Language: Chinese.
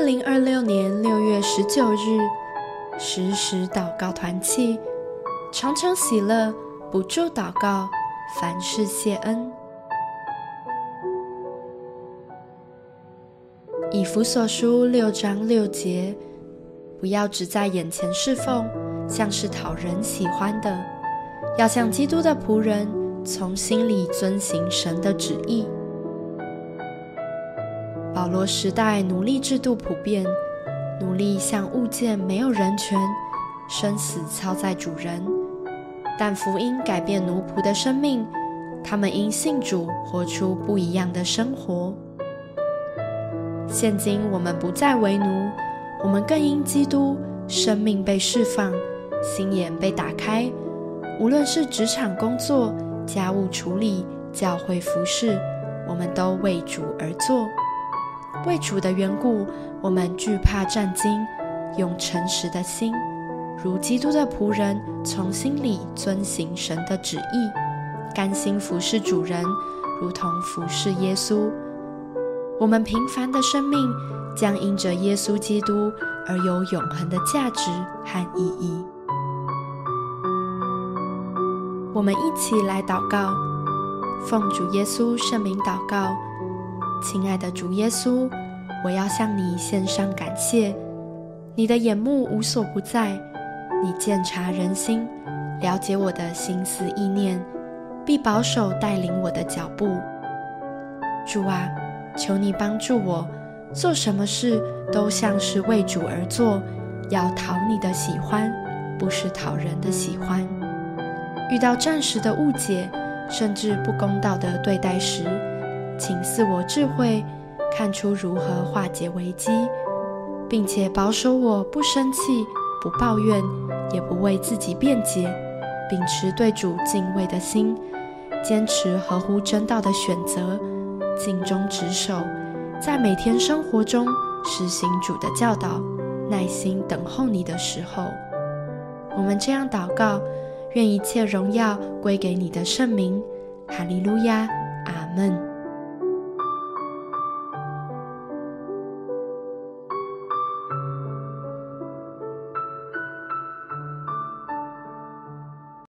2026年6月19日，时时祷告团契，常常喜乐，不住祷告，凡事谢恩。以弗所书6章6节，不要只在眼前侍奉，像是讨人喜欢的，要像基督的仆人，从心里遵行神的旨意。保罗时代奴隶制度普遍，奴隶像物件没有人权，生死操在主人。但福音改变奴仆的生命，他们因信主活出不一样的生活。现今我们不再为奴，我们更因基督生命被释放，心眼被打开。无论是职场工作、家务处理、教会服事，我们都为主而做。为主的缘故，我们惧怕战兢，用诚实的心，如基督的仆人，从心里遵行神的旨意，甘心服侍主人，如同服侍耶稣。我们平凡的生命将因着耶稣基督而有永恒的价值和意义。我们一起来祷告，奉主耶稣圣名祷告。亲爱的主耶稣，我要向你献上感谢。你的眼目无所不在，你鉴察人心，了解我的心思意念，必保守带领我的脚步。主啊，求你帮助我，做什么事都像是为主而做，要讨你的喜欢，不是讨人的喜欢。遇到暂时的误解，甚至不公道的对待时，请赐我智慧，看出如何化解危机，并且保守我不生气，不抱怨，也不为自己辩解，秉持对主敬畏的心，坚持合乎真道的选择，尽忠职守，在每天生活中实行主的教导，耐心等候你的时候。我们这样祷告，愿一切荣耀归给你的圣名。哈利路亚，阿们。